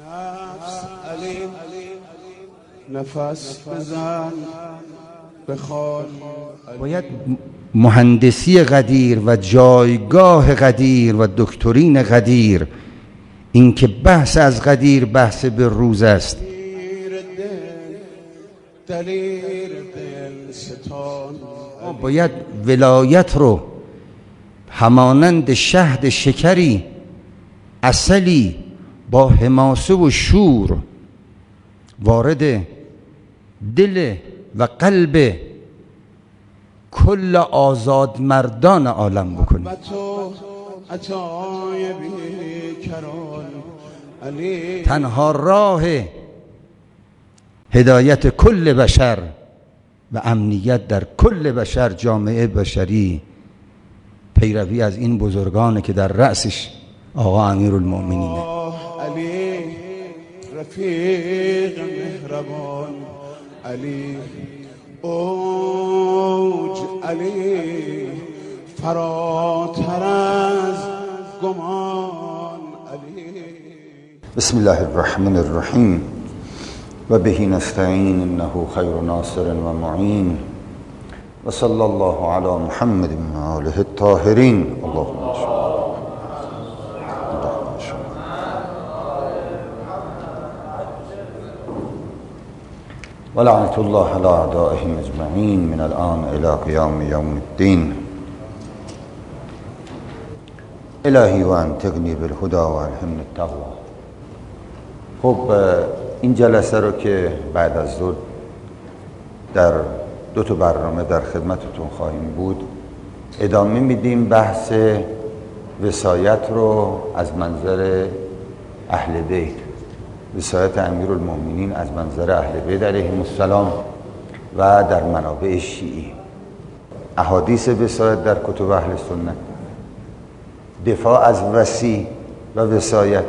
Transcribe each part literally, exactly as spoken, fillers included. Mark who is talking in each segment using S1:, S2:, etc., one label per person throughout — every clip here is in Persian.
S1: نفس علی نفس بزن بخوان.
S2: باید مهندسی قدیر و جایگاه قدیر و دکترین قدیر، این که بحث از قدیر بحث به روز است. باید ولایت رو همانند شهد شکری عسلی با حماسه و شور وارد دل و قلب کل آزاد مردان عالم بکنیم. تنها راه هدایت کل بشر و امنیت در کل بشر، جامعه بشری، پیروی از این بزرگانه که در رأسش آقا امیرالمؤمنینه.
S1: علی رفیق مهربان، علی اوج، علی فراتر از گمان، علی.
S3: بسم الله الرحمن الرحیم و بهی نستعین انه خیر ناصر و معین و صلی الله علی محمد و آله الطاهرین. اللهم صل و لعنت الله علی اعدائهم اجمعین من الان الی قیام یوم الدین. الهی و انطقنی بالهدی و الهمنی التقوی. خب این جلسه رو که بعد از ظهر در دو تا برنامه در خدمتتون خواهیم بود ادامه میدیم. بحث وصایت رو از منظر اهل بیت، وصایت امیرالمؤمنین از منظر اهل بیت علیهم السلام و در منابع شیعی، احادیث وصایت در کتب اهل سنت، دفاع از وصی و وصایت،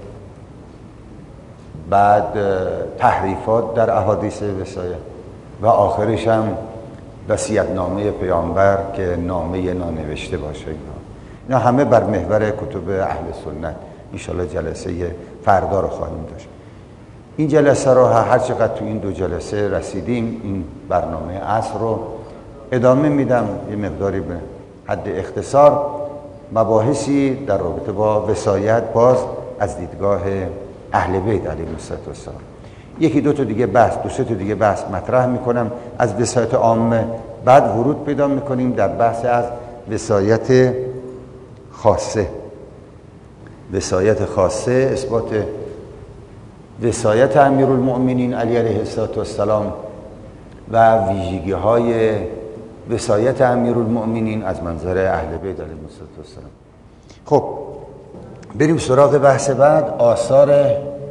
S3: بعد تحریفات در احادیث وصایت و آخرش هم وصیت‌نامه پیامبر که نامه نانوشته باشه. اینا همه بر محور کتب اهل سنت. انشالله جلسه فردا رو خواهیم داشت. این جلسه رو هر چقدر تو این دو جلسه رسیدیم این برنامه اصل رو ادامه میدم. یه مقداری به حد اختصار مباحثی در رابطه با وصایت باز از دیدگاه اهل بیت علیهم السلام. یکی دو تا دیگه بحث دو سه تا دیگه بحث مطرح میکنم از وصایت عامه، بعد ورود پیدا میکنیم در بحث از وصایت خاصه. وصایت خاصه اثبات وصایت امیرالمؤمنین علی علیه السلام و ویژگی های وصایت امیرالمؤمنین از منظر اهل بیت علیهم السلام. خب بریم سراغ بحث بعد، آثار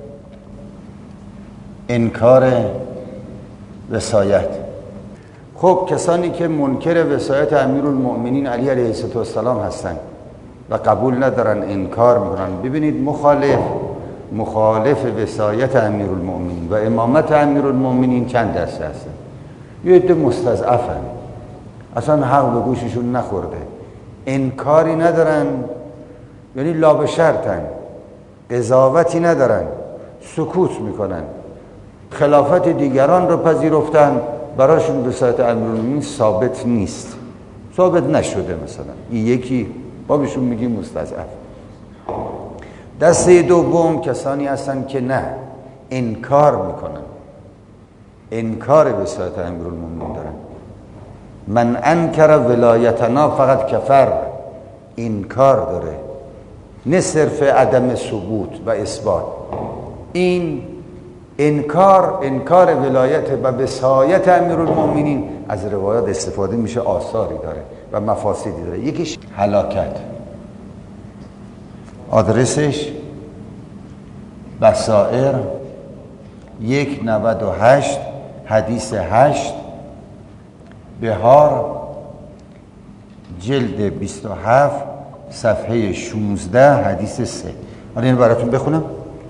S3: انکار وصایت. خب کسانی که منکر وصایت امیرالمؤمنین علی علیه السلام هستند و قبول ندارن، انکار میکنن، ببینید مخالف مخالف وصایت امیرالمؤمنین و امامت امیرالمؤمنین چند دسته هستن. یه عده مستضعفن، اصلا حق به گوششون نخورده، انکاری ندارن، یعنی لا به شرطن، قضاوتی ندارن، سکوت میکنن، خلافت دیگران رو پذیرفتن، براشون وصایت امیرالمؤمنین ثابت نیست، ثابت نشده. مثلا این یکی ما بهشون میگیم مستضعف. دسته دوم کسانی هستن که نه، انکار میکنن، انکار وصایت امیرالمؤمنین دارن. من انکر ولایتنا فقط کفر، انکار داره، نه صرف عدم ثبوت و اثبات. این انکار انکار ولایت و وصایت امیرالمؤمنین از روایات استفاده میشه، آثاری داره و مفاسدی داره. یکیش هلاکت، آدرسش بصائر یک نود و هشت حدیث هشت، بهار جلد بیست و هفت صفحه شانزده حدیث سه. حالا اینو براتون بخونم.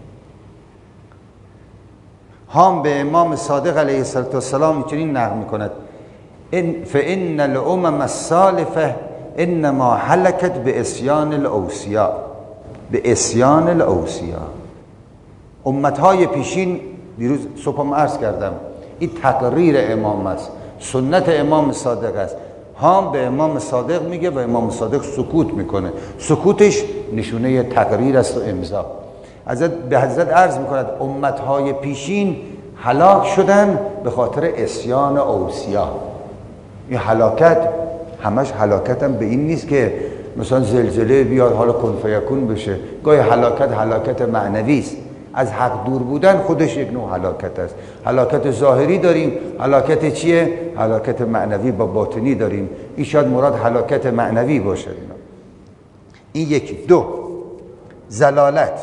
S3: هم به امام صادق علیه السلام اینطوری نقل میکند: ان فان الامم السالفه انما هلكت به اسیان الاوصیا، به اسیان الاوصیا. امتهای پیشین، دیروز صبحم عرض کردم، این تقریر امام است، سنت امام صادق است. هم به امام صادق میگه و امام صادق سکوت میکنه. سکوتش نشونه تقریر است و امضا. حضرت به حضرت عرض میکند امتهای پیشین هلاک شدن به خاطر عصیان اوصیا. این هلاکت همش هلاکت هم به این نیست که مثلا زلزله بیاد حالا کن فیکون بشه. گاهی هلاکت هلاکت معنوی است. از حق دور بودن خودش یک نوع هلاکت است. هلاکت ظاهری داریم، هلاکت چیه؟ هلاکت معنوی با باطنی داریم. این شاید مراد هلاکت معنوی باشه. این یکی. دو، زلالت.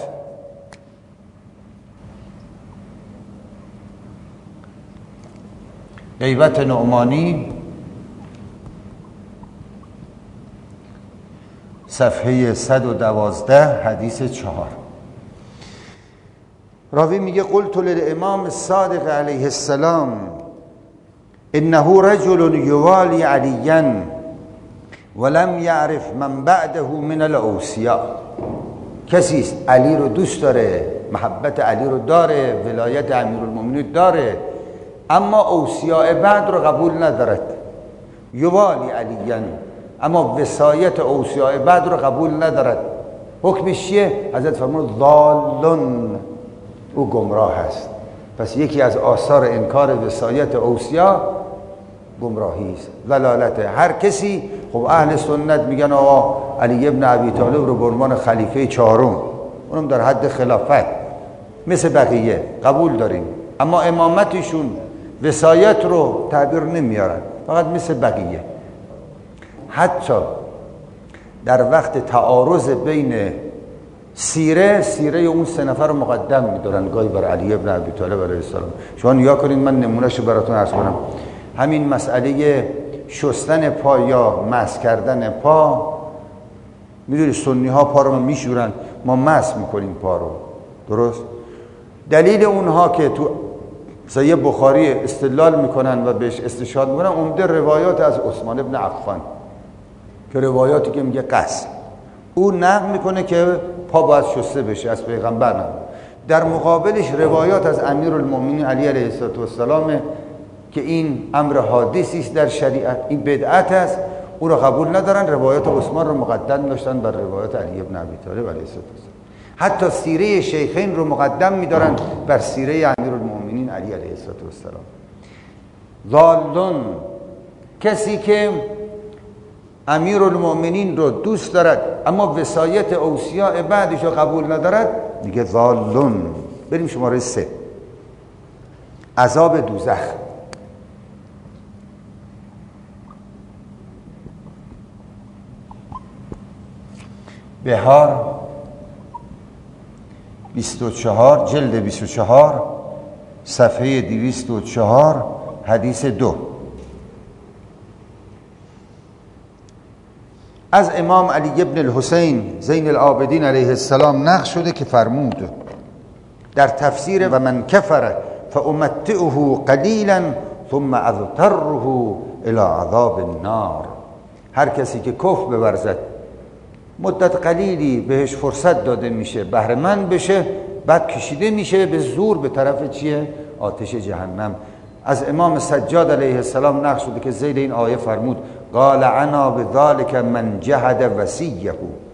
S3: غیبت نعمانی صفحه صد و دوازده حدیث چهار. راوی میگه قلت للامام الصادق علیه السلام انه رجل یوالی علیا ولم یعرف من بعده من الاوصیاء. کسی است علی رو دوست داره، محبت علی رو داره، ولایت امیرالمومنین داره، اما اوصیاء بعد رو قبول ندارد. یوالی علیا، اما وصایت اوصیاء بعد رو قبول ندارد. حکمش چیه؟ حضرت فرمود ضالون، او گمراه است. پس یکی از آثار انکار وصایت اوصیا گمراهی است، ضلالت. هر کسی، خب اهل سنت میگن آقا علی ابن ابی طالب رو به عنوان خلیفه چهارم، اونم در حد خلافت مثل بقیه قبول داریم، اما امامتشون وصایت رو تعبیر نمیارن، فقط مثل بقیه. حتی در وقت تعارض بین سیره سیره اون سه نفر رو مقدم می‌دارن گاهی بر علی ابن ابی طالب علیه السلام. شما نیا کنید، من نمونهشو براتون عرض کنم. همین مسئله شستن پا یا مسح کردن پا، میدونی سنی ها پا رو میشورن، ما مسح میکنیم پا رو، درست؟ دلیل اونها که تو صحیح بخاری استدلال میکنن و بهش استشهاد میکنن عمده روایات از عثمان ابن عفان که روایاتی که میگه قصد، او نقل میکنه که پا باید شسته بشه، از پیغمبر نه. در مقابلش روایات از امیرالمومنین علی علیه السلام که این امر حادثی است در شریعت، این بدعت است، او را قبول ندارن، روایات عثمان رو مقدم داشتن بر روایات علی ابن ابی طالب علیه السلام. حتی سیره شیخین رو مقدم می‌دارن بر سیره امیرالمومنین علی علیه السلام. ضالون، کسی که امیرالمومنین رو دوست دارد اما وصایت اوصیاء بعدش رو قبول ندارد، میگه ضالون. بریم شماره سه، عذاب دوزخ. بهار بیست و چهار، جلد بیست و چهار، صفحه دویست و چهار، حدیث دو. از امام علی ابن الحسین زین العابدین علیه السلام نقل شده که فرمود در تفسیر و من کفر فامتعه قلیلا ثم اضطره الى عذاب النار. هر کسی که کفر بورزد مدت قلیلی بهش فرصت داده میشه بهره مند بشه، بعد کشیده میشه به زور به طرف چیه؟ آتش جهنم. از امام سجاد علیه السلام نقل شده که زیر این آیه فرمود قال عنا بذلك من جهد وصیه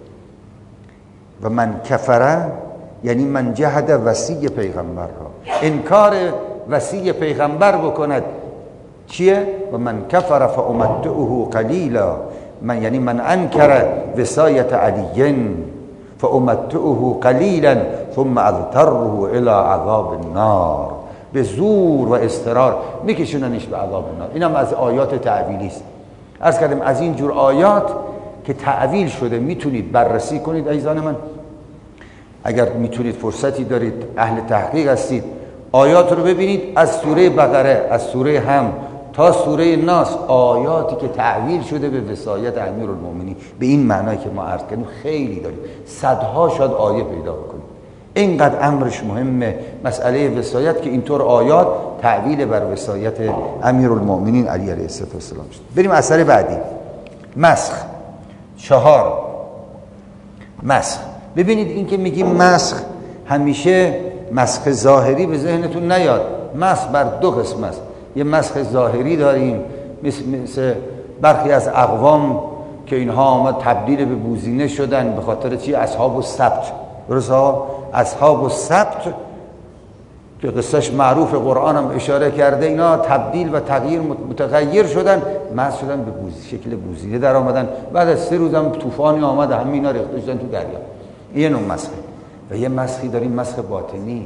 S3: و من کفر، یعنی من جهد وصی پیغمبر ها، انکار وصی پیغمبر بکند چیه؟ و من کفر فامتعه قلیلا، من یعنی من انکر وصایت علی فامتعه قلیلا ثم اضطره الى عذاب النار. به زور و اضطرار میکشوننش به عذاب النار. اینم از آیات تعویلی است. عرض کردم از این جور آیات که تعویل شده میتونید بررسی کنید عزیزان من. اگر میتونید فرصتی دارید، اهل تحقیق هستید، آیات رو ببینید از سوره بقره، از سوره هم تا سوره ناس، آیاتی که تعویل شده به وصایت امیرالمومنین به این معنایی که ما عرض کردیم خیلی داریم، صدها شاید آیه پیدا بکنید. اینقدر امرش مهمه مسئله وصایت که اینطور آیات تعویل بر وصایت امیرالمومنین علی علیه السلام شد. بریم اثر بعدی، مسخ. چهار، مسخ. ببینید این که میگیم مسخ همیشه مسخ ظاهری به ذهنتون نیاد. مسخ بر دو قسم است. یه مسخ ظاهری داریم مثل, مثل برخی از اقوام که اینها آمد تبدیل به بوزینه شدن به خاطر چی؟ اصحاب السبت. درست ها؟ اصحاب السبت که قصهش معروف قرآن هم اشاره کرده، اینا تبدیل و تغییر متغیر شدن، مسخ شدن به بوزی، شکل بوزینه در آمدن. بعد از سه روز هم طوفانی آمد همه اینا ریخته شدن تو دریا. این نوع مسخه. و یه مسخی داریم مسخ باطنی،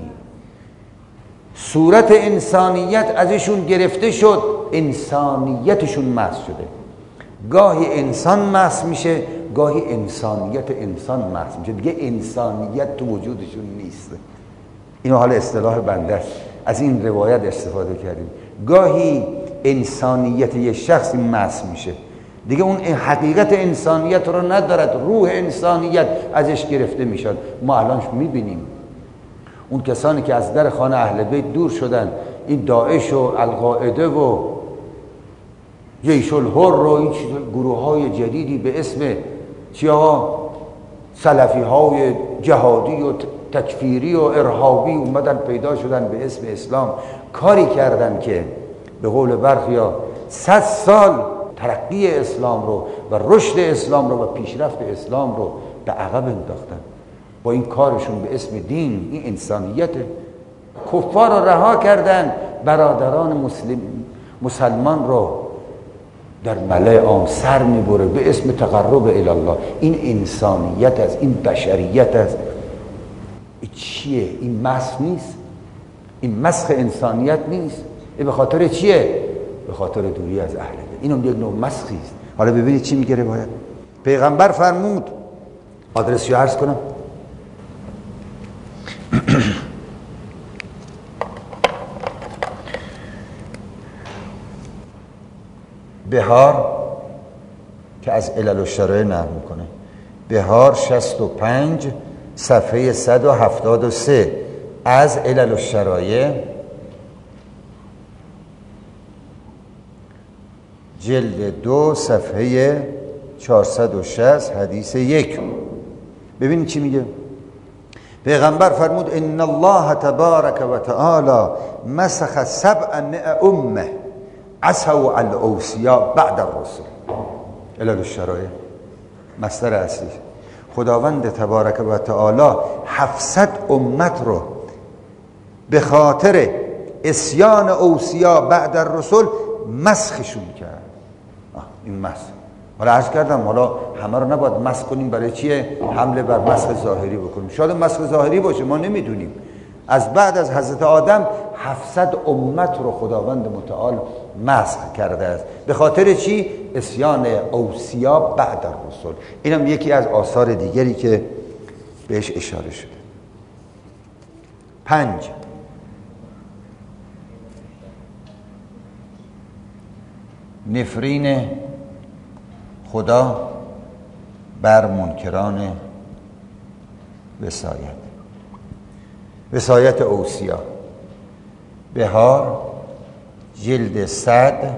S3: صورت انسانیت ازشون گرفته شد، انسانیتشون مسخ شده. گاهی انسان مسخ میشه، گاهی انسانیت انسان مسخ میشه، دیگه انسانیت تو وجودشون نیست. اینو حال اصطلاح بنده است، از این روایت استفاده کردیم. گاهی انسانیت یه شخصی مسخ میشه، دیگه اون حقیقت انسانیت رو ندارد، روح انسانیت ازش گرفته میشد. ما الان میبینیم اون کسانی که از در خانه اهل بیت دور شدن، این داعش و القاعده و جیش الحر و این گروه های جدیدی به اسم چیا سلفی های جهادی و تکفیری و ارهابی اومدن پیدا شدن به اسم اسلام، کاری کردن که به قول برخیا صد سال ترقی اسلام رو و رشد اسلام رو و پیشرفت اسلام رو به عقب انداختن با این کارشون به اسم دین. این انسانیته. کفار رو رها کردن، برادران مسلم مسلمان رو در ملأ عام سر میبره به اسم تقرب الی الله. این انسانیت است، این بشریت است. این چیه؟ این مسخ نیست؟ این مسخ انسانیت نیست؟ این به خاطر چیه؟ به خاطر دوری از اهل بیت. اینم یک نوع مسخی است. حالا ببینید چی میگه روایت. پیغمبر فرمود، آدرسی رو عرض کنم، بهار که از علل الشرایع نقل میکنه، بهار شصت و پنج صفحه صد و هفتاد و سه از علل الشرایع، جلد دو صفحه چهارصد و شصت حدیث یک. ببینید چی میگه. پیغمبر فرمود ان الله تبارک و تعالی مسخ سبع مئة امه عصوا علی الاوصیاء بعد الرسل. علل الشرایع مصدر اصلی. خداوند تبارک و تعالی هفتصد امت رو به خاطر عصیان اوصیا بعد الرسل مسخشون کرد. این مسخ. حالا عرض کردم حالا همه رو نباید مسخ کنیم. برای چیه؟ حمله بر مسخ ظاهری بکنیم. شاید مسخ ظاهری باشه، ما نمیدونیم. از بعد از حضرت آدم هفتصد امت رو خداوند متعال مسخ کرده است. به خاطر چی؟ عصیان اوصیا بعد الرسل. اینم یکی از آثار دیگری که بهش اشاره شده. پنج، نفرین خدا بر منکران وصایت. وصایت اوصیا، بهار جلد صد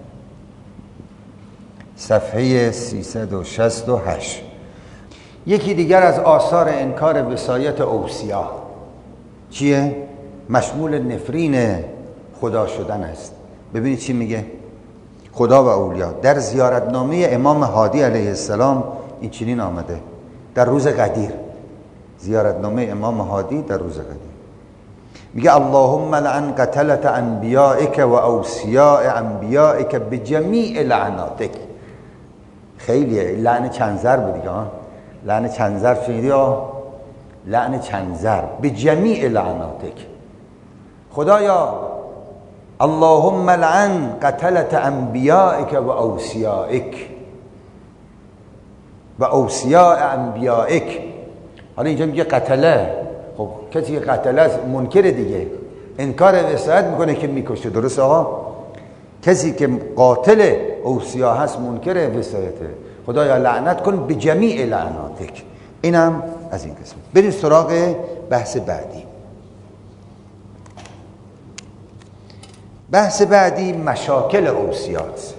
S3: صفحه سیصد و شصت و هشت. یکی دیگر از آثار انکار وصایت اوصیا چیه؟ مشمول نفرین خدا شدن است. ببینید چی میگه خدا و اولیا در زیارتنامه امام هادی علیه السلام. این چنین آمده در روز قدیر، زیارتنامه امام هادی در روز قدیر میگه اللهم لعن قتلت انبیائک و اوصیاء انبیائک بجمیع لعناتک. خیلیه لعن چند ضرب دیگه ها. لعن چند ضرب شنیدی ها؟ لعن چند ضرب بجمیع لعناتک. خدایا اللهم لعن قتلت انبیائک و اوصیائک و اوصیاء انبیائک. حالا اینجا میگه قتله. خب کسی که قتله است منکر دیگه، انکار وصایت میکنه که میکشه. درست آقا؟ کسی که قاتل اوصیا هست منکر وصایته. خدایا لعنت کن به جمیع لعناتک. اینم از این قسم. بریم سراغ بحث بعدی. بحث بعدی مشاکل اوصیاست.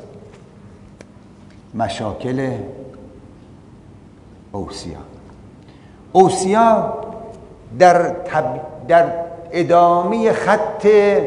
S3: مشاکل اوصیا. اوصیا در, تب... در ادامه خط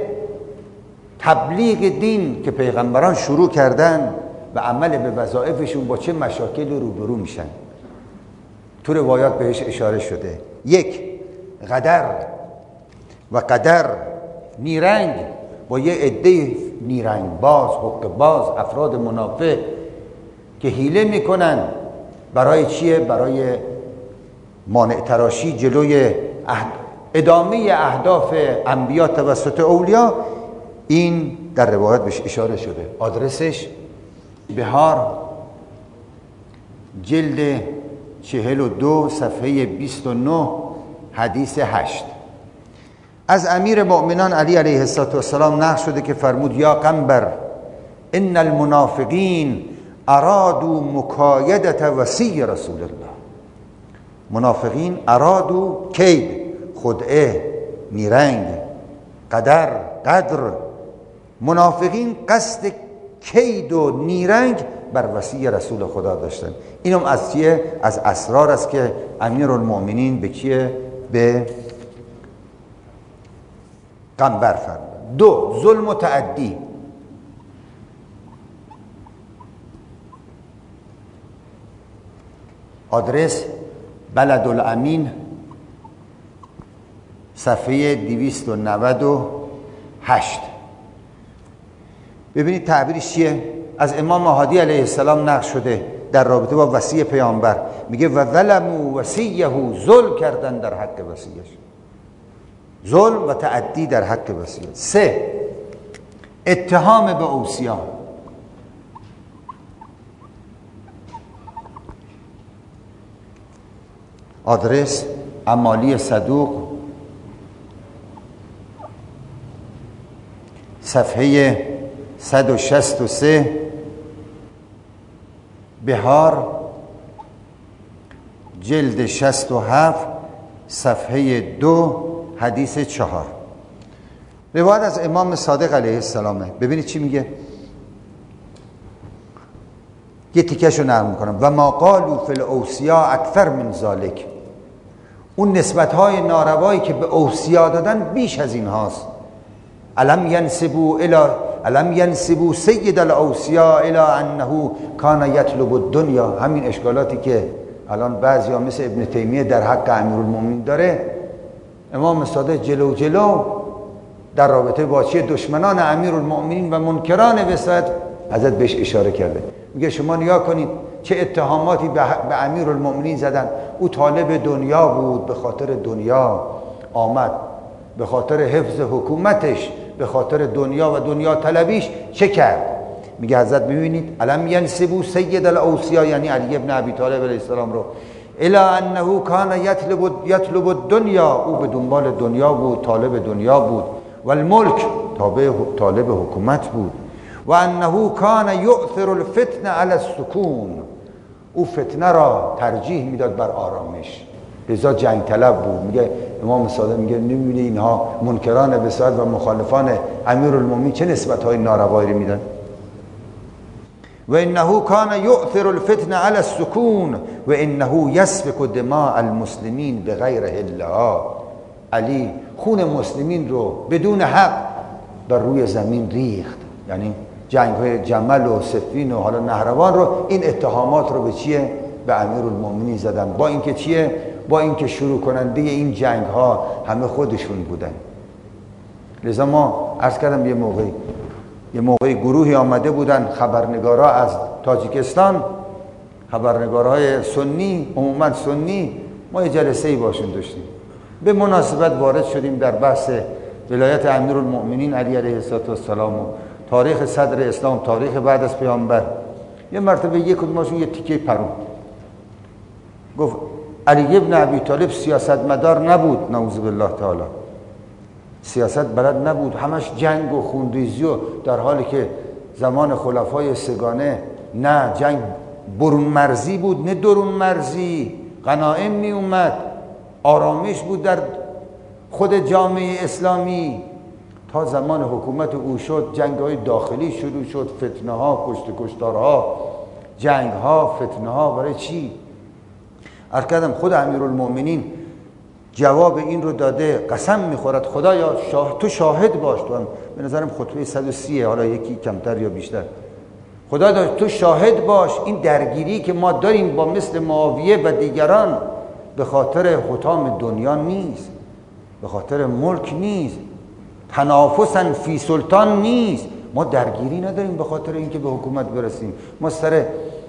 S3: تبلیغ دین که پیغمبران شروع کردن و عمل به وظایفشون با چه مشاکلی روبرو میشن. تو روایات بهش اشاره شده. یک، قدر و قدر نیرنگ با یه عده نیرنگ باز، حق باز، افراد منافق که حیله میکنن برای چیه؟ برای مانع تراشی جلوی ادامه اهداف انبیا توسط اولیا. این در روایت بهش اشاره شده. آدرسش بهار، جلد چهل و دو، صفحه بیست و نه، حدیث هشت. از امیر مؤمنان علی علیه السلام نقل شده که فرمود یا قنبر ان المنافقین ارادوا مکایدت وصی رسول الله. منافقین ارادوا کید، خدعه، نیرنگ، قدر، قدر. منافقین قصد کید و نیرنگ بر وصی رسول خدا داشتن. اینم از چیه؟ از اسرار است که امیرالمؤمنین به کیه؟ به قنبر فرمود. دو، ظلم و تعدی. آدرس بلد الامین، صفحه دویست و نود و هشت. ببینید تعبیرش چیه؟ از امام هادی علیه السلام نقل شده در رابطه با وصی پیامبر. میگه و ظلموا وصیه، ظلم کردن در حق وصیش، ظلم و تعدی در حق وصیت. سه، اتهام به اوصیا. آدرس امالی صدوق، صفحه صد و شصت و سه، بهار، جلد شصت و هفت، صفحه دو، حدیث چهار. روایت از امام صادق علیه السلامه. ببینید چی میگه. یه تیکشو نقل میکنم. و ما قالوا فی الاوصیا اکثر من ذالک. اون نسبت‌های ناروایی که به اوصیا دادن بیش از این هاست. الم ینسبوا الی الم ینسبوا سید الاوصیا الی انه کان یطلب الدنیا. همین اشکالاتی که الان بعضیا مثل ابن تیمیه در حق امیرالمومنین داره، امام صادق جلو جلو در رابطه با چه دشمنان امیرالمومنین و منکران وصایت حضرت بهش اشاره کرده. میگه شما نگاه کنید چه اتهاماتی به امیرالمومنین زدن. او طالب دنیا بود، به خاطر دنیا آمد، به خاطر حفظ حکومتش، به خاطر دنیا و دنیا طلبیش چه کرد. میگه حضرت ببینید الم ینسبوا سید الاوصیا، یعنی علی ابن ابی طالب علیه السلام رو، الی انه کان یطلب یطلب الدنیا، او به دنبال دنیا بود، طالب دنیا بود، و الملک، طالب حکومت بود، و انه کان یؤثر الفتنه علی السکون، او فتنه را ترجیح میداد بر آرامش، لذا جنگ طلب بود. میگه امام صادق میگه نمی‌بینی اینها منکران وصایت و مخالفان امیرالمومنین چه نسبت‌های ناروایی میدن. و انه کان یؤثر الفتنه علی السکون و انه یسفک دماء المسلمین بغیر حلها. علی خون مسلمین رو بدون حق بر روی زمین ریخت، یعنی جنگ های جمل و صفین و حالا نهروان رو، این اتهامات رو به چیه؟ به امیرالمومنین زدن. با اینکه چیه؟ با اینکه شروع کننده این جنگ ها همه خودشون بودن. لذا ما عرض کردم یه موقعی یه موقعی گروهی آمده بودن خبرنگارا از تاجیکستان، خبرنگارهای سنی، عموما سنی، ما یه جلسه‌ای باشون داشتیم. به مناسبت وارد شدیم در بحث ولایت امیرالمومنین علی علیه السلام و تاریخ صدر اسلام، تاریخ بعد از پیامبر. یه مرتبه یک کدومشون یه تیکه پرون گفت علی ابن ابی طالب سیاستمدار نبود، نعوذ بالله تعالی، سیاست بلد نبود، همش جنگ و خونریزی، و در حالی که زمان خلفای سگانه نه جنگ برون مرزی بود نه درون مرزی، غنایم می اومد، آرامش بود در خود جامعه اسلامی. تا زمان حکومت او شد جنگ های داخلی شروع شد، فتنه ها، کشت کشتارها، جنگ ها، فتنه ها. برای چی؟ عرض کردم خود امیرالمومنین جواب این رو داده، قسم میخورد خدایا شاه تو شاهد باش. تو هم به نظرم خطبه صد و سی، حالا یکی کمتر یا بیشتر. خدا تو شاهد باش این درگیری که ما داریم با مثل معاویه و دیگران به خاطر حطام دنیا نیست، به خاطر ملک نیست، تنافسن فی سلطان نیست. ما درگیری نداریم به خاطر اینکه به حکومت برسیم. ما سر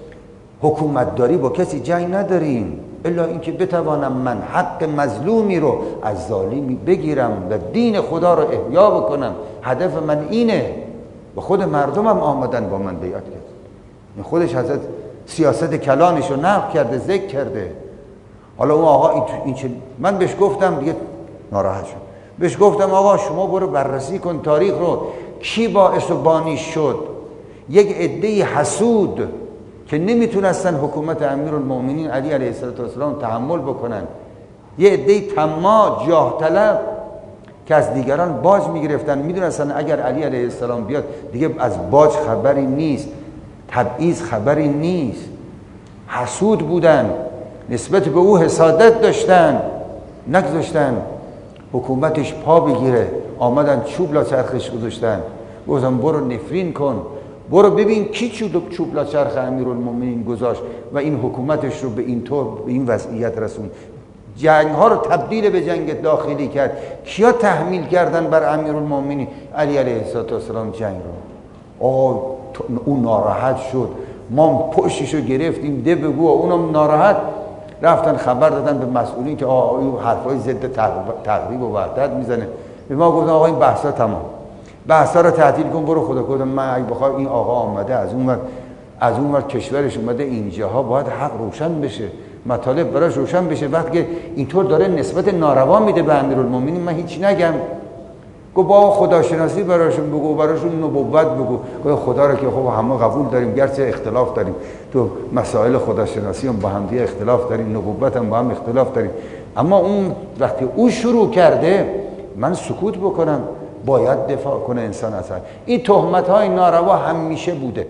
S3: حکومت داری با کسی جنگ نداریم، الا اینکه بتوانم من حق مظلومی رو از ظالمی بگیرم و دین خدا رو احیا بکنم. هدف من اینه. و خود مردمم آمدن با من بیعت کرد. خودش حضرت سیاست کلانش رو نقل کرده، ذکر کرده. حالا اون آقا این, این چه من بهش گفتم دیگه ناراحت شد. بهش گفتم آقا شما برو بررسی کن تاریخ رو، کی باعث و بانی شد؟ یک عده حسود که نمیتونستن حکومت امیرالمومنین علی علیه السلام تحمل بکنن، یه عده طماع جاه طلب که از دیگران باج میگرفتن، میدونستن اگر علی علیه السلام بیاد دیگه از باج خبری نیست، تبعیض خبری نیست. حسود بودن، نسبت به او حسادت داشتن، نگذاشتن حکومتش پا بگیره. آمدن چوب لا چرخش گذاشتن، گفتم برو نفرین کن، برو ببین کی چوب چوب لا چرخ امیرالمومنین گذاشت و این حکومتش رو به این طور به این وضعیت رسوند. جنگ ها رو تبدیل به جنگ داخلی کرد. کیا تحمیل کردن بر امیرالمومنین علی علیه السلام جنگ رو؟ آه اون ناراحت شد، ما پشتش رو گرفتیم ده بگو. اونم ناراحت رفتن خبر دادن به مسئولین که آقا این حرفای ضد تقریب و وحدت میزنه. به ما گفتن آقا این بحثا تمام، بحثا رو تعطیل کن، برو خدا. گفتم من اگه بخوام این آقا آمده از اون وقت از اون وقت کشورش اومده اینجاها، باید حق روشن بشه، مطالب براش روشن بشه. وقتی اینطور داره نسبت ناروا میده به امیرالمومنین من هیچ نگم. گفت با خداشناسی براشون بگو، براشون نبوت بگو. گفت خدا رو که خب همه قبول داریم، گرچه اختلاف داریم تو مسائل خداشناسی هم با هم دیگه اختلاف داریم، نبوت هم با هم اختلاف داریم، اما اون وقتی او شروع کرده من سکوت بکنم، باید دفاع کنه انسان اصلا. این تهمت های ناروا همیشه بوده.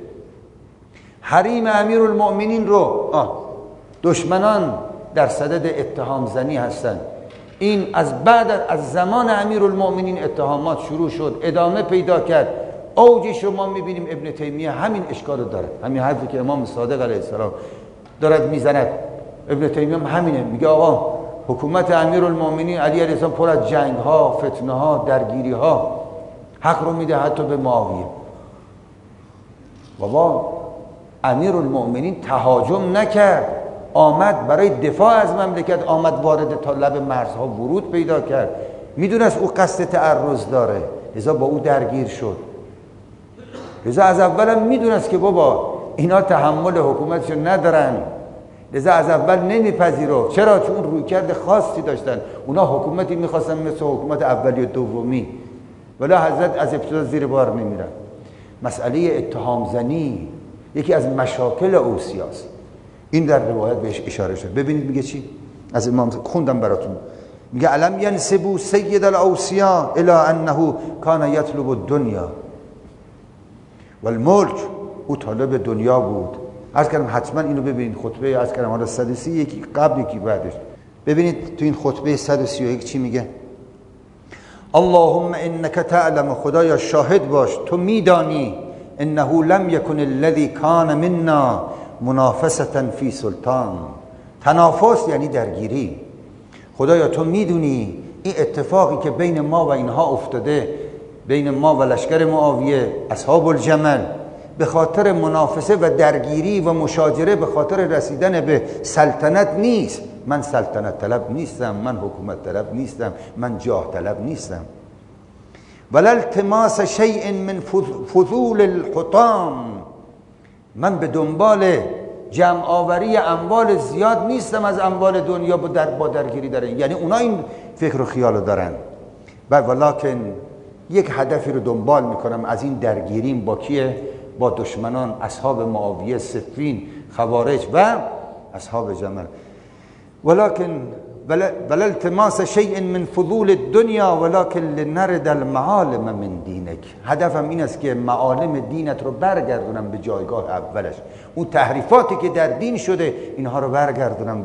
S3: حریم امیرالمومنین رو آه دشمنان در صدد اتهام زنی هستند. این از بعد از زمان امیرالمومنین اتهامات شروع شد، ادامه پیدا کرد. اوجش رو ما میبینیم ابن تیمیه همین اشکال رو داره، همین حرفی که امام صادق علیه السلام دارد میزند. ابن تیمیه هم همینه، میگه آقا حکومت امیرالمومنین علی علیه السلام پر از جنگ ها، فتنه ها، درگیری ها، حق رو میده حتی به معاویه. بابا امیرالمومنین تهاجم نکرد، آمد برای دفاع از مملکت، آمد وارد تا لب مرزها ورود پیدا کرد. میدونست او قصد تعرض داره، لذا با او درگیر شد. لذا از اولم میدونست که بابا اینا تحمل حکومتشو ندارن، لذا از اول نمیپذیرفت. چرا؟ چون اون رویکرد خاصی داشتن. اونا حکومتی میخواستن مثل حکومت اولی و دومی، ولی حضرت از ابتدا زیر بار نمیرن. مسئله اتهام زنی یکی از مشاکل اوصیاست. این در روایت بهش اشاره شد. ببینید میگه چی؟ از امام خوندم براتون. میگه علم ینسبو سید الاوصیا الی انه کان یطلب الدنیا والملک. او طالب دنیا بود. عرض کردم حتما اینو ببینید، خطبه عرض کردم حالا صد و سی، یکی قبل یکی بعدش. ببینید تو این خطبه صد و سی و یک چی میگه؟ اللهم انک تعلم، خدایا شاهد باش، تو میدانی، انه لم یکن الذی کان منا منافسة فی سلطان. تنافس یعنی درگیری. خدایا تو میدونی این اتفاقی که بین ما و اینها افتاده، بین ما و لشکر معاویه اصحاب الجمل، به خاطر منافسه و درگیری و مشاجره به خاطر رسیدن به سلطنت نیست. من سلطنت طلب نیستم، من حکومت طلب نیستم، من جاه طلب نیستم. ولا التماس شیء من فضول الحطام، من به دنبال جمع آوری اموال زیاد نیستم از اموال دنیا با, در با درگیری دارن. یعنی اونا این فکر و خیال دارن. و ولکن یک هدفی رو دنبال میکنم از این درگیریم. با کیه؟ با دشمنان، اصحاب معاویه، صفین، خوارج و اصحاب جمل. ولکن ولا التماس شیء من فضول الدنیا ولکن لنرد المعالم من دینک. هدفم این است که معالم دینت رو برگردونم به جایگاه اولش. اون تحریفاتی که در دین شده اینها رو برگردونم به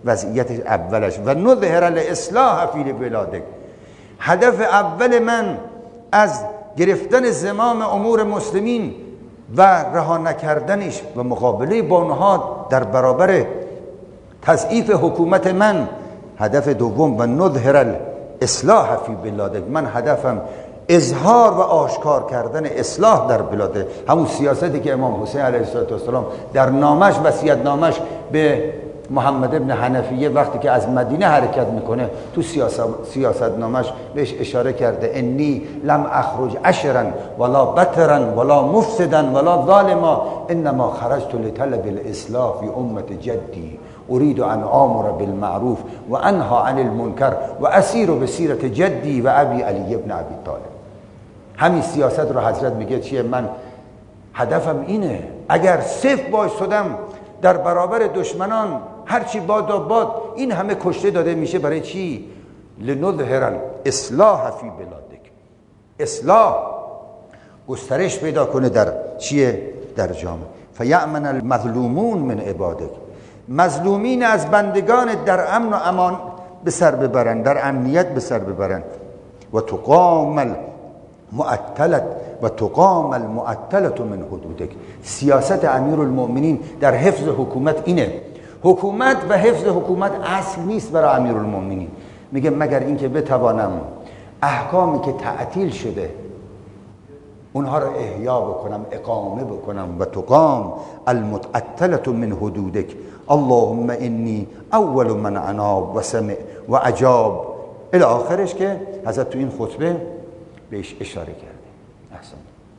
S3: وضعیت اولش و نظهر الاصلاح فی بلادک. هدف اول من از گرفتن زمام امور مسلمین و رها نکردنش و مقابله با اونها در برابر تضعیف حکومت من، هدف دوم و نظهر الاصلاح فی بلادک، من هدفم اظهار و آشکار کردن اصلاح در بلاده. همون سیاستی که امام حسین علیه السلام در نامش وصیت نامش به محمد ابن حنفیه وقتی که از مدینه حرکت میکنه تو سیاست سیاست نامش بهش اشاره کرده انی لم اخرج عشرا ولا بطرا ولا مفسدا ولا ظالما انما خرجت لطلب الاصلاح فی امت جدی اريد ان آمر بالمعروف و انها عن المنکر و اسیر بسیرت جدی و ابی علی ابن ابی طالب. همین سیاست رو حضرت میگه چیه؟ من هدفم اینه. اگر صفر باش شدم در برابر دشمنان، هرچی باد و باد، این همه کشته داده میشه برای چی؟ لنظهر اصلاح فی بلادک، اصلاح گسترش پیدا کنه در چیه؟ در جامعه. فیأمن المظلومون من عبادک، مظلومین از بندگان در امن و امان به سر ببرن، در امنیت به سر ببرن. و تقام المعطلت و تقام المعطلت من حدودک. سیاست امیرالمؤمنین در حفظ حکومت اینه. حکومت و حفظ حکومت اصل نیست برای امیرالمؤمنین. میگه مگر اینکه بتوانم احکامی که تعطیل شده اونها رو احیا بکنم، اقامه بکنم. و تقام المتعطلة من حدودک اللهم انی اول من عناب و سمع و عجاب الی آخرش که حضرت تو این خطبه بهش اشاره کرده. احسن.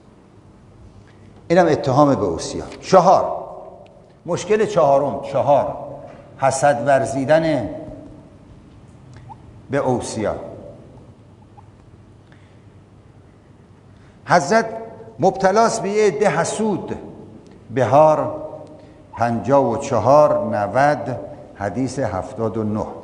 S3: اینم اتهام به اوصیا. چهار، مشکل چهارم، چهار حسد ورزیدن به اوصیا. حضرت مبتلاست به یه عده حسود. بهار پنجاه و چهار نود حدیث هفتاد و نه.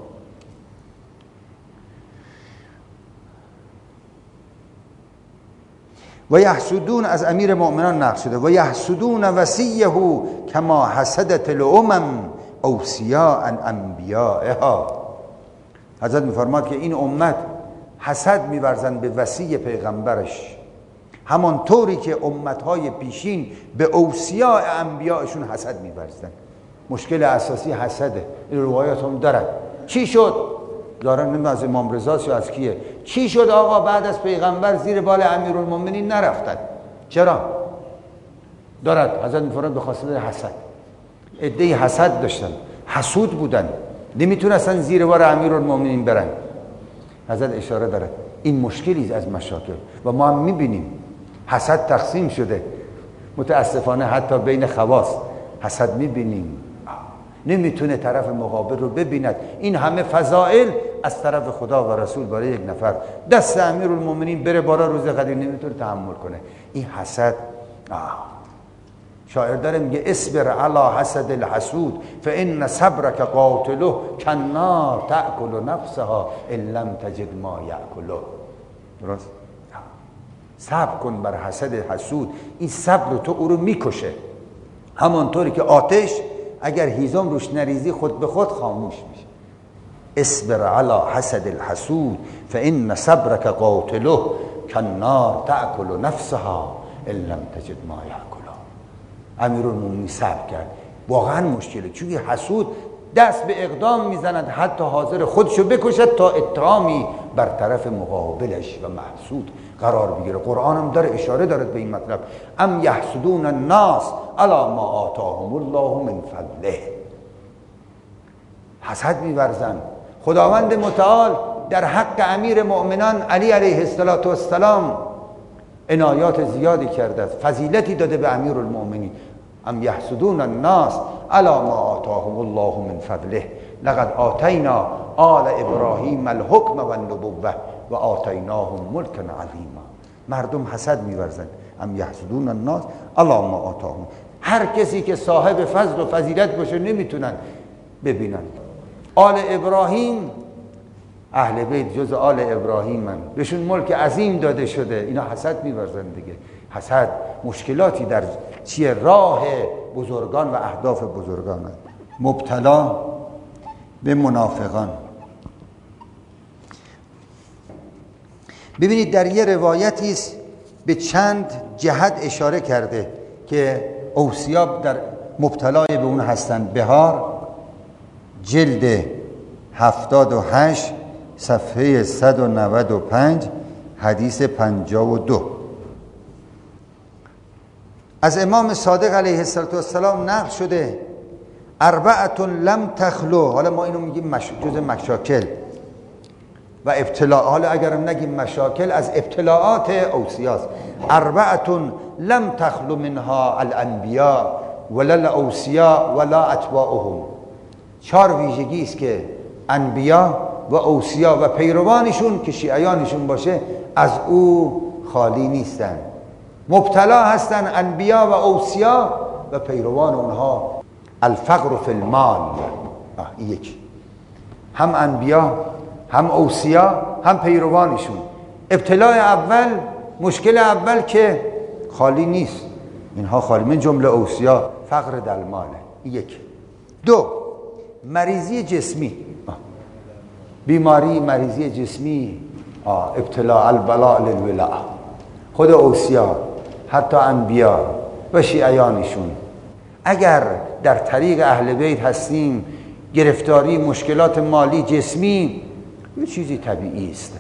S3: و یحسدون، از امیر مؤمنان نقل شده، و یحسدون وصیه کما حسدت الامم اوصیاء انبیائها. حضرت میفرماد که این امت حسد می‌ورزند به وصی پیغمبرش، همانطوری که امتهای پیشین به اوصیاء انبیائشون حسد می‌ورزند. مشکل اساسی حسده. این روایات هم دارن. چی شد؟ دارن نمیدونم از امام رضا یا از کیه. چی شد آقا بعد از پیغمبر زیر بال امیرالمومنین نرفتن؟ چرا؟ دارد حضرت میفرماد به خاطر حسد. عده‌ای حسد داشتن، حسود بودن، نمیتونستن زیر بار امیرالمومنین برن. حضرت اشاره داره این مشکلی از مشاکل و ما هم میبینیم حسد تقسیم شده. متاسفانه حتی بین خواص حسد میبینیم، نمیتونه طرف مقابل رو ببیند. این همه فضائل از طرف خدا و رسول برای یک نفر، دست امیرالمومنین بره بالا روز قدر نمیتونه تحمل کنه. این حسد. آه. شاعر داره میگه اصبر علی حسد الحسود فان صبرک قاتله کالنار تأکل نفسها ان لم تجد ما یأکله. درست؟ صبر کن بر حسد حسود. این صبر تو او رو میکشه، همانطوری که آتش اگر هیزم روش نریزی خود به خود خاموش میشه. اصبر علی حسد الحسود فان صبرک قاتله کالنار تأکل نفسها ان لم تجد ما یأکله. امیرالمومنین صبر کرد. واقعا مشکله، چون حسود دست به اقدام میزند، حتی حاضر خودشو بکشد تا اتهامی بر طرف مقابلش و محسود قرار بگیره. قرآن هم داره اشاره دارد به این مطلب. ام یحسدون الناس علی ما آتاهم الله من فضله. حسد می‌ورزند. خداوند متعال در حق امیر مؤمنان علی علیه السلام عنایات زیادی کرده است، فضیلتی داده به امیرالمؤمنین. ام یحسدون الناس علی ما آتاهم الله من فضله لقد آتینا آل ابراهیم الحکم و النبوة و آتیناهم ملکا عظیما. مردم حسد می‌ورزند. ام یحسدون الناس علی ما آتاهم. هر کسی که صاحب فضل و فضیلت باشه نمیتونن ببینن. آل ابراهیم، اهل بیت جز آل ابراهیم من، بهشون ملک عظیم داده شده. اینا حسد می‌ورزند دیگه. حسد مشکلاتی در چیه؟ راه بزرگان و اهداف بزرگان هست. مبتلا به منافقان. ببینید در یه روایتی است به چند جهت اشاره کرده که اوصیا در مبتلای به اون هستند. بهار جلد هفتاد و هشت صفحه صد و نود و پنج حدیث پنجاه و دو از امام صادق علیه السلام نقل شده اربعة لم تخلو، حالا ما اینو میگیم مش... جز مشاکل و ابتلاء، حالا اگرم نگیم مشاکل از ابتلاعات اوصیاست. اربعة لم تخلو منها الانبیاء ولا الاوصیاء ولا اتباعهم. چهار ویژگی است که انبیا و اوصیا و پیروانشون که شیعیانشون باشه از او خالی نیستن. مبتلا هستن انبیا و اوصیا و پیروان اونها. الفقر فی المال، یک، هم انبیا هم اوصیا هم پیروانشون. ابتلاء اول، مشکل اول که خالی نیست، اینها خالی، من جمله اوصیا فقر در الماله. یک. دو، مریضی جسمی، بیماری مریضی جسمی، آه. ابتلاء البلاء للولاء. خود اوصیا، حتی انبیا و شیعیانشون اگر در طریق اهل بیت هستیم، گرفتاری مشکلات مالی جسمی یه چیزی طبیعی است.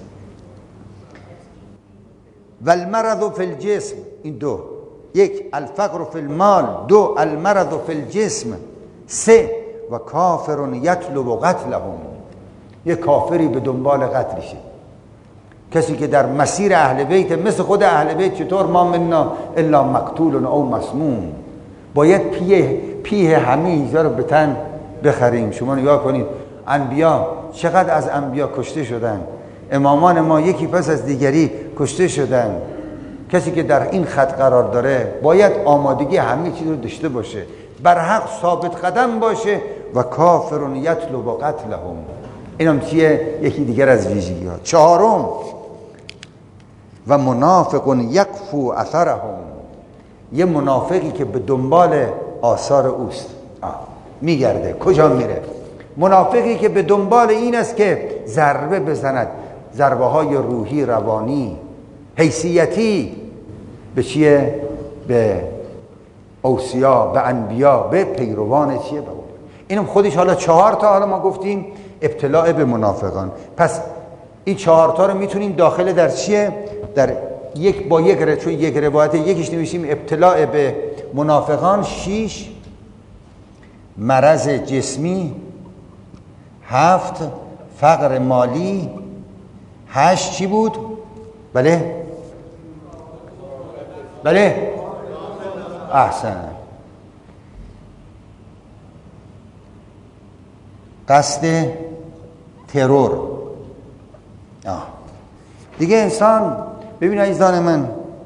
S3: و المرض فی الجسم، این دو، یک الفقر فی المال، دو المرض فی الجسم، سه و کافر یطلب قتلهم، یه کافری به دنبال قتلشه. کسی که در مسیر اهل بیت، مثل خود اهل بیت، چطور ما منا الا مقتول او مسموم، باید پیه پیه همه ایزا رو به تن بخریم. شما نگاه کنید انبیا چقدر از انبیا کشته شدن، امامان ما یکی پس از دیگری کشته شدن. کسی که در این خط قرار داره باید آمادگی همه چیز رو داشته باشه، بر حق ثابت قدم باشه. و کافر یطلب قتلهم، اینم چیه؟ یکی دیگر از ویژگی ها. چهارم و منافق یکفو اثرهم، یه منافقی که به دنبال آثار اوست، میگرده. کجا میره؟ منافقی که به دنبال این است که ضربه بزند، ضربه های روحی، روانی، حیثیتی، به چیه؟ به اوصیا، به انبیا، به پیروان چیه؟ اینم خودش حالا چهار تا، حالا ما گفتیم ابتلاء به منافقان. پس این چهار تا رو میتونیم داخل در چیه؟ در یک با یک ر... چون یک روایت یکیش نمیشیم ابتلاء به منافقان. شیش مرض جسمی، هفت فقر مالی، هشت چی بود؟ بله بله احسن، قصد ترور. آه. دیگه انسان، ببین عزیزان من،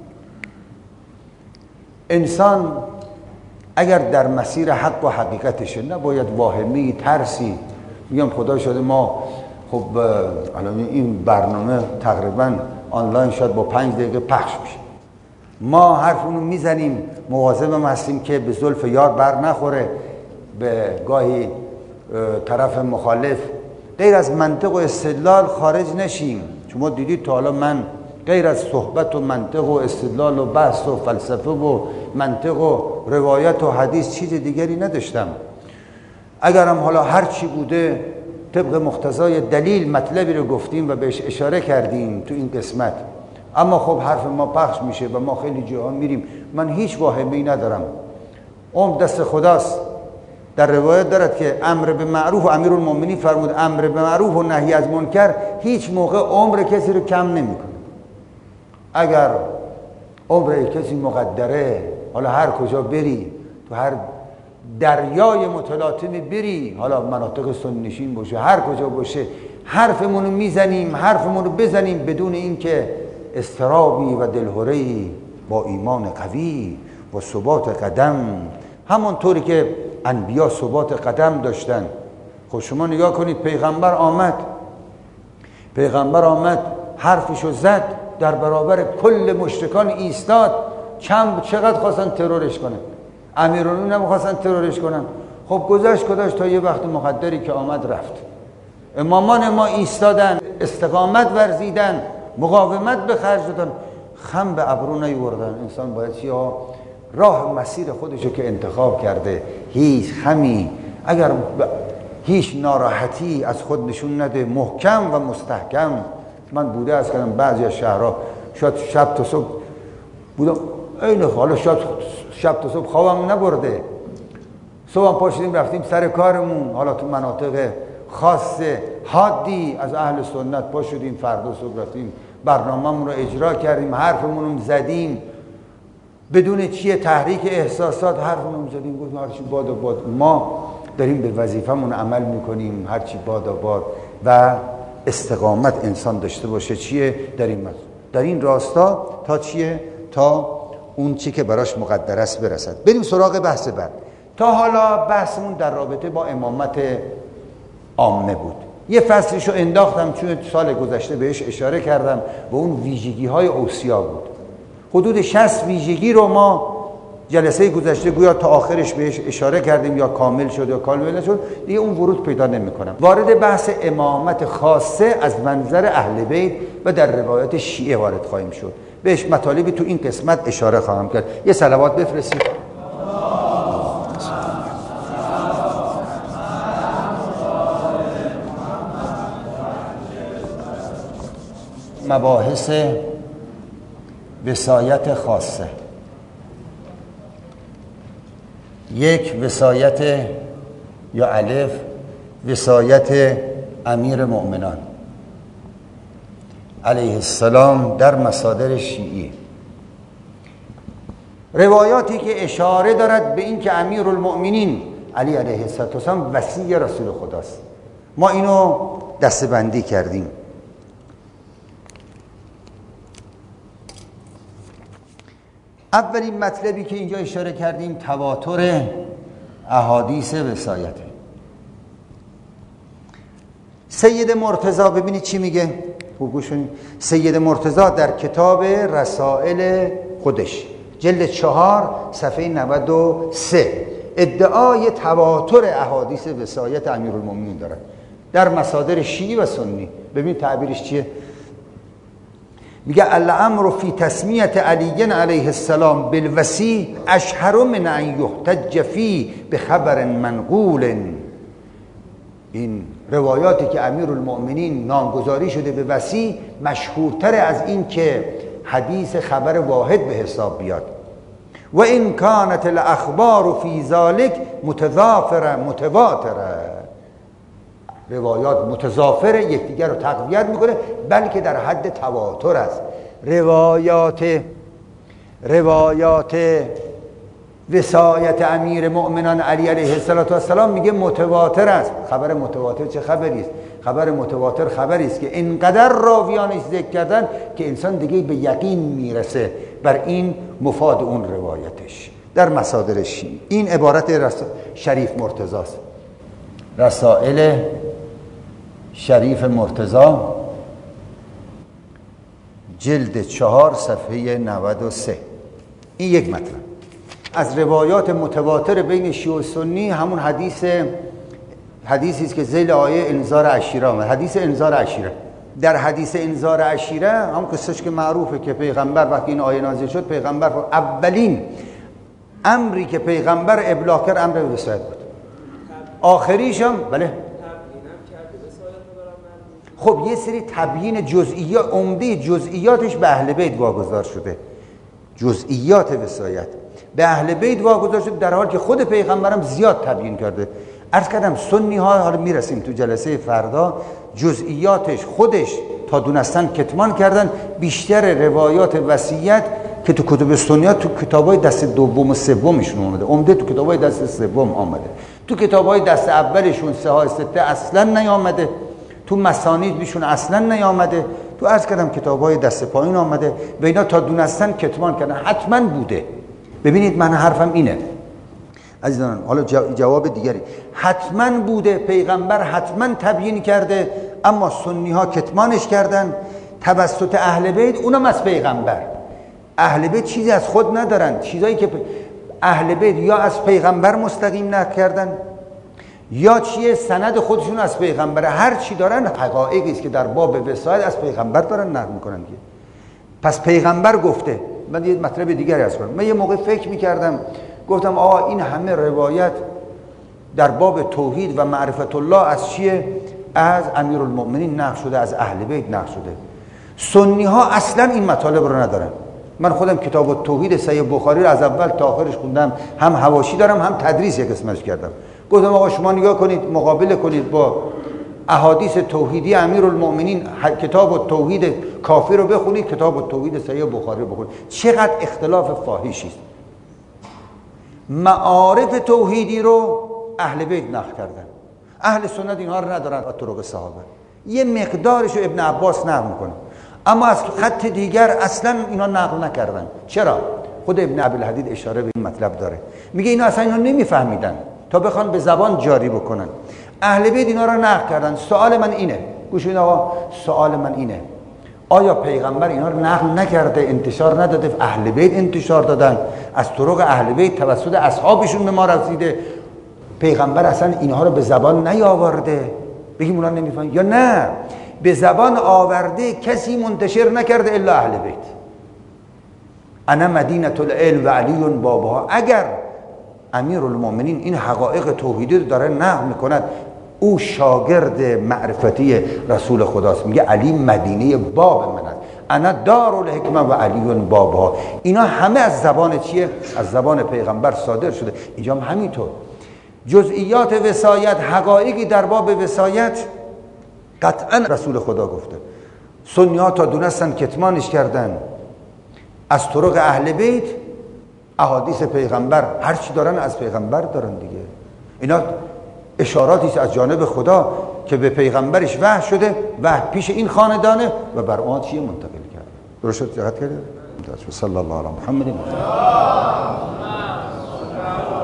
S3: انسان اگر در مسیر حق و حقیقتشه نباید واهمه ترسی. میگم خدا شده ما خب الان این برنامه تقریبا آنلاین شد با پنج دقیقه پخش میشه، ما حرفونو میزنیم، مواظبم هستیم که به زلف یار بر نخوره، به گاهی طرف مخالف غیر از منطق و استدلال خارج نشیم. شما دیدید تا حالا من غیر از صحبت و منطق و استدلال و بحث و فلسفه و منطق و روایت و حدیث چیز دیگری نداشتم. اگرم حالا هر چی بوده طبق مقتضای دلیل مطلبی رو گفتیم و بهش اشاره کردیم تو این قسمت، اما خب حرف ما پخش میشه و ما خیلی جاها میریم. من هیچ واهمه‌ای ندارم، اون دست خداست. در روایت دارد که امر به معروف، و امیرالمومنین فرمود امر به معروف و نهی از منکر هیچ موقع عمر کسی رو کم نمیکنه. اگر عمر کسی مقدره، حالا هر کجا بری، تو هر دریای متلاطمی بری، حالا مناطق سنی نشین باشه، هر کجا باشه، حرفمونو میزنیم، حرفمونو بزنیم بدون اینکه استرابی و دلهره‌ای، با ایمان قوی و ثبات قدم، همونطوری که انبیا ثبات قدم داشتن. خب شما نگاه کنید، پیغمبر آمد پیغمبر آمد حرفشو زد، در برابر کل مشرکان ایستاد. چند چقدر خواستن ترورش کنن، امیرالمومنین نمیخواستن ترورش کنن، خب گذشت گذشت تا یه وقت مقدری که آمد رفت. امامان ما ایستادن، استقامت ورزیدن، مقاومت به خرج دادن، خم به ابرو نیوردن. انسان باید چی ها؟ راه مسیر خودشو که انتخاب کرده، هیچ خمی، اگر هیچ ناراحتی از خود نشون نده، محکم و مستحکم. من بوده از کردم بعضی از شهرها شاید شب تا صبح بودم، این حالا شاید شب تا صبح خوابم نبرده، صبح هم پاشیدیم رفتیم سر کارمون، حالا تو مناطق خاصه حادی از اهل سنت پا شدیم، فردا صبح رفتیم برنامه‌مون رو اجرا کردیم، حرفمون رو زدیم بدون چیه تحریک احساسات، حرفمون رو زدیم، گفتیم هرچی باد و باد، ما داریم به وظیفمون عمل میکنیم، هرچی باد و باد. و استقامت انسان داشته باشه چیه در این مز... در این راستا تا چیه؟ تا اون چی که براش مقدر است برسد. بریم سراغ بحث بعد. تا حالا بحثمون در رابطه با امامت عامه بود. یه فصلشو انداختم چون سال گذشته بهش اشاره کردم و اون ویژگی های اوصیا بود. حدود شصت ویژگی رو ما جلسه گذشته گویا تا آخرش بهش اشاره کردیم، یا کامل شد یا کامل نشد، دیگه اون ورود پیدا نمی‌کنم. وارد بحث امامت خاصه از منظر اهل بیت و در روایات شیعه وارد خواهیم شد. بهش مطالبی تو این قسمت اشاره خواهم کرد. یه صلوات بفرستید. مباحث وصایت خاصه. یک، وصایت یا الف وصایت امیر مؤمنان علیه السلام در مصادر شیعی. روایاتی که اشاره دارد به این که امیر المؤمنین علی علیه السلام وصی رسول خداست. ما اینو دسته‌بندی کردیم. اولین مطلبی که اینجا اشاره کردیم تواتر احادیث وصایت. سید مرتضی ببینید چی میگه، خوب گوش کنید. سید مرتضی در کتاب رسائل خودش جلد چهار صفحه نود و سه ادعای تواتر احادیث وصایت امیرالمومنین داره در مصادر شیعی و سنی. ببین تعبیرش چیه؟ میگه الامر فی تسمیت علی علیه السلام بالوصی اشهر من ان یحتج فی بخبر منقول. این روایاتی که امیرالمؤمنین نامگذاری شده به وصی مشهورتر از این که حدیث خبر واحد به حساب بیاد. و این کانت الاخبار فی ذلک متضافره متواتره، روایات متضافر یکدیگر رو تقویت میکنه، بلکه در حد تواتر است. روایات روایات وصایت امیر مؤمنان علی علیه السلام میگه متواتر است. خبر متواتر چه خبری است؟ خبر متواتر خبری است که اینقدر راویانش ذکر کردن که انسان دیگه به یقین میرسه بر این مفاد اون روایتش در مصادر شیعی. این عبارت رس... شریف مرتضی است. رسائل شریف مرتضی جلد چهار صفحه نود و سه. این یک مطلب از روایات متواتر بین شیعه و سنی. همون حدیث حدیثی است که ذیل آیه انذار عشیره آمد. حدیث انذار عشیره. در حدیث انذار عشیره هم قصهش که معروفه که پیغمبر وقتی این آیه نازل شد، پیغمبر اولین امری که پیغمبر ابلاغ کرد امر وصایت بود. آخریش هم بله خب یه سری تبیین جزئیات، عمده جزئیاتش به اهل بیت واگذار شده. جزئیات وصایت به اهل بیت واگذار شده، در حالی که خود پیغمبرم زیاد تبیین کرده. عرض کردم سنی ها، حالا میرسیم تو جلسه فردا، جزئیاتش خودش تا دونستن کتمان کردن. بیشتر روایات وصیت که تو کتب سنی ها تو کتابای دست دوم و سومشون اومده، عمده تو کتابای دست سوم آمده، تو کتابای دست اولشون سه ها سته اصلا نیامده، تو مسانید بیشون اصلا نیامده، تو عرض کردم کتابای دست پایین آمده و اینا تا دونستن کتمان کردن. حتما بوده. ببینید من حرفم اینه عزیزان، حالا جواب دیگری. حتما بوده، پیغمبر حتما تبیین کرده، اما سنی ها کتمانش کردن توسط اهل بیت، اونم از پیغمبر. اهل بیت چیزی از خود ندارن، چیزایی که اهل بیت یا از پیغمبر مستقیم نقل کردن یا چیه سند خودشون از پیغمبر، هر چی دارن حقایقی است که در باب وصایت از پیغمبر دارن نقل میکنن دیگه. پس پیغمبر گفته. من یه مطلب دیگری از کنم، من یه موقع فکر میکردم گفتم آقا این همه روایت در باب توحید و معرفت الله از چیه؟ از امیرالمؤمنین نقل شده، از اهل بیت نقل شده. سنی ها اصلا این مطالب رو ندارن. من خودم کتاب التوحید صحیح بخاری رو از اول تا آخرش خوندم، هم حواشی دارم هم تدریس یک قسمتش کردم. گفتم آقا شما نگاه کنید مقابله کنید با احادیث توحیدی امیرالمؤمنین، کتاب التوحید کافی رو بخونید، کتاب التوحید صحیح بخاری رو بخونید، چقدر اختلاف فاحشی است. معارف توحیدی رو اهل بیت نقل کردن، اهل سنت اینها رو ندارن. طرق صحابه یه مقدارش رو ابن عباس نقل میکنه، اما از خط دیگر اصلا اینا نقل نکردن. چرا؟ خود ابن عبدالحدید اشاره به این مطلب داره، میگه اینا اصلا اینا نمیفهمیدن تا بخوان به زبان جاری بکنن. اهل بیت اینا رو نقل کردن. سوال من اینه، گوش بدید آقا، سوال من اینه آیا پیغمبر اینا رو نقل نکرده، انتشار نداده، اهل بیت انتشار دادن، از طرق اهل بیت توسط اصحابشون به ما رسیده، پیغمبر اصلا اینها رو به زبان نیاورده بگیم اونا نمیفهمن؟ یا نه به زبان آورده کسی منتشر نکرده الا اهل بیت؟ انا مدینه العلم و علی بابها. اگر امیرالمؤمنین این حقایق توحیدی رو داره نقل میکند، او شاگرد معرفتی رسول خداست، میگه علی مدینه باب من است، انا دار الحکمه و علی بابها. اینا همه از زبان چیه؟ از زبان پیغمبر صادر شده. اینجا هم همینطور جزئیات وصایت، حقایقی در باب وصایت قطعا رسول خدا گفته. سنی ها تا دونستن کتمانش کردن. از طرق اهل بیت احادیث پیغمبر هر چی دارن از پیغمبر دارن دیگه. اینا اشاراتی از جانب خدا که به پیغمبرش وحی شده، وحی پیش این خاندانه و بر آن چیه منتقل کرده. درست شد؟ دقت کردید؟ صلی الله علی محمد.